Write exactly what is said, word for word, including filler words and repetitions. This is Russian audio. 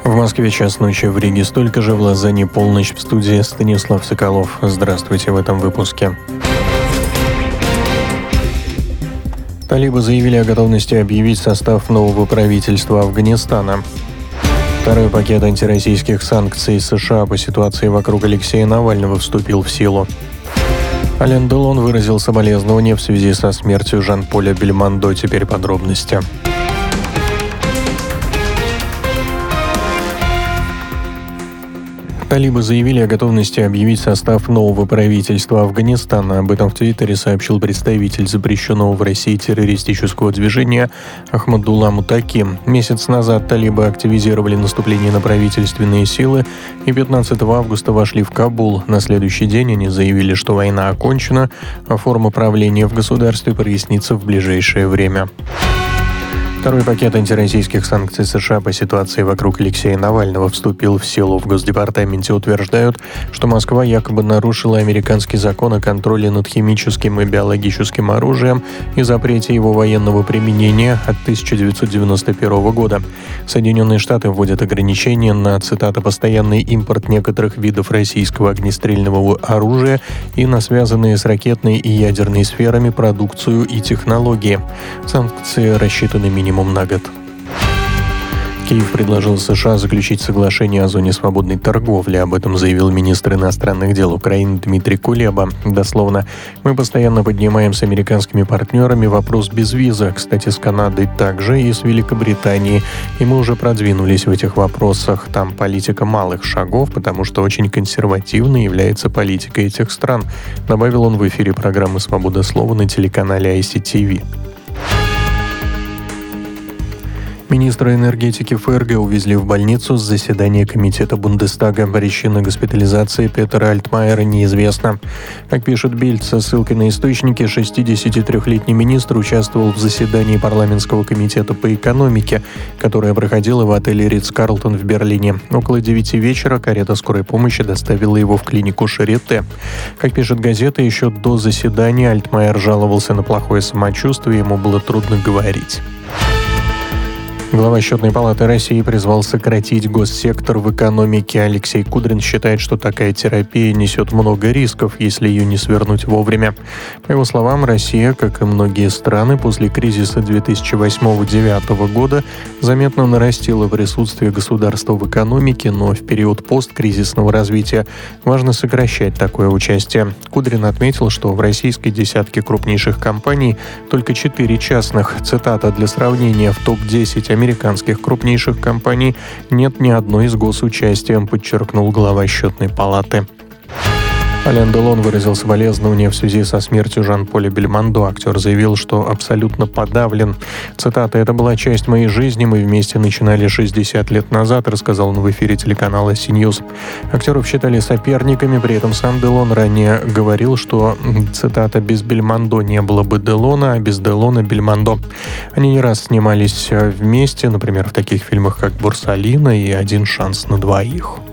В Москве час ночи, в Риге столько же, в Лозанне полночь. В студии Станислав Соколов. Здравствуйте в этом выпуске. Талибы заявили о готовности объявить состав нового правительства Афганистана. Второй пакет антироссийских санкций США по ситуации вокруг Алексея Навального вступил в силу. Ален Делон выразил соболезнования в связи со смертью Жан-Поля Бельмондо. Теперь подробности. Талибы заявили о готовности объявить состав нового правительства Афганистана. Об этом в Твиттере сообщил представитель запрещенного в России террористического движения Ахмадулла Мутаки. Месяц назад талибы активизировали наступление на правительственные силы и пятнадцатого августа вошли в Кабул. На следующий день они заявили, что война окончена, а форма правления в государстве прояснится в ближайшее время. Второй пакет антироссийских санкций США по ситуации вокруг Алексея Навального вступил в силу. В Госдепартаменте утверждают, что Москва якобы нарушила американский закон о контроле над химическим и биологическим оружием и запрете его военного применения от тысяча девятьсот девяносто первого года. Соединенные Штаты вводят ограничения на, цитата, «постоянный импорт некоторых видов российского огнестрельного оружия и на связанные с ракетной и ядерной сферами продукцию и технологии». Санкции рассчитаны минимум на год. Киев предложил США заключить соглашение о зоне свободной торговли. Об этом заявил министр иностранных дел Украины Дмитрий Кулеба. Дословно: «Мы постоянно поднимаем с американскими партнерами вопрос безвиза, кстати, с Канадой также и с Великобританией. И мы уже продвинулись в этих вопросах. Там политика малых шагов, потому что очень консервативной является политика этих стран», добавил он в эфире программы «Свобода слова» на телеканале ай си ти ви. Министра энергетики ФРГ увезли в больницу с заседания комитета Бундестага. Причина госпитализации Петера Альтмайера неизвестна. Как пишет Бильд со ссылкой на источники, шестидесятитрёхлетний министр участвовал в заседании парламентского комитета по экономике, которое проходило в отеле Ритц-Карлтон в Берлине. Около девяти вечера карета скорой помощи доставила его в клинику Шарите. Как пишет газета, еще до заседания Альтмайер жаловался на плохое самочувствие, ему было трудно говорить. Глава Счетной палаты России призвал сократить госсектор в экономике. Алексей Кудрин считает, что такая терапия несет много рисков, если ее не свернуть вовремя. По его словам, Россия, как и многие страны, после кризиса две тысячи восьмого — две тысячи девятого года заметно нарастила присутствие государства в экономике, но в период посткризисного развития важно сокращать такое участие. Кудрин отметил, что в российской десятке крупнейших компаний только четыре частных. Цитата: «Для сравнения, в топ десять американских крупнейших компаний нет ни одной с госучастием», подчеркнул глава Счетной палаты. Ален Делон выразил соболезнования в связи со смертью Жан-Поля Бельмондо. Актер заявил, что абсолютно подавлен. Цитата: «Это была часть моей жизни, мы вместе начинали шестьдесят лет назад», рассказал он в эфире телеканала си ньюс. Актеров считали соперниками, при этом сам Делон ранее говорил, что, цитата, «без Бельмондо не было бы Делона, а без Делона Бельмондо». Они не раз снимались вместе, например, в таких фильмах, как «Борсалино» и «Один шанс на двоих».